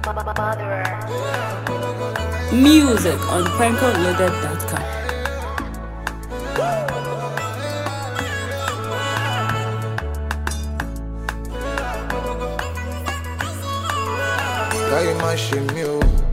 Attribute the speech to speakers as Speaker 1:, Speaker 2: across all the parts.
Speaker 1: Music on prankoloaded.com.
Speaker 2: Why you ma shame me,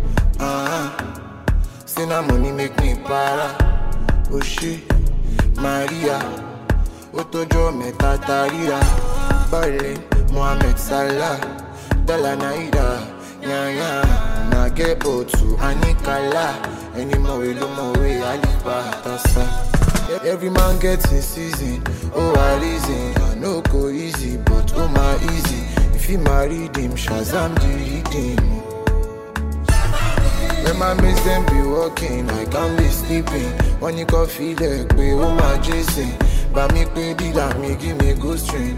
Speaker 2: say na money make me para. Oh shit, Maria, Otojo meta tarira. Bale, Mohamed Salah, Dala Naira, Nya na get otu Anikala. Any more we no more we Alibata. Every man gets his season. Oh, I reason, I no go easy, but oh my easy. If he married him, Shazam the redeem. When my mates them be walking, I can't be sleeping. When you can feel like we oh my Jason. But me pay dealer, me give me good string.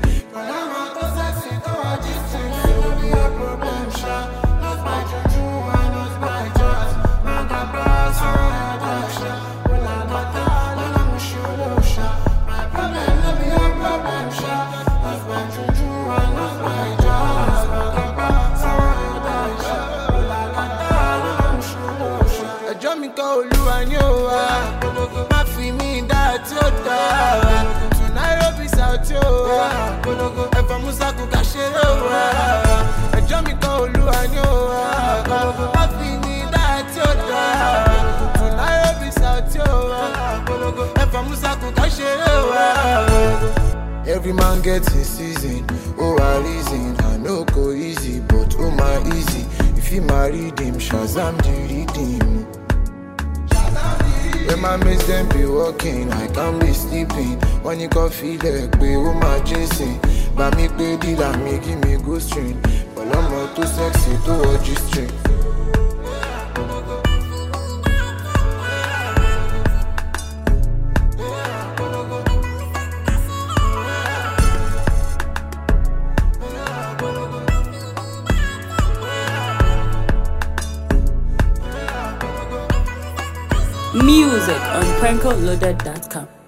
Speaker 2: Every man gets his season. Oh, I reason, I no go easy, but oh my easy. If he married him, Shazam the redeem. When my mates them be walking, I can't be sleeping. When you can feel like we oh my Jason. But me pay dealer, me give me good string. But I'm not too sexy to watch this string.
Speaker 1: Music on prankoloaded.com.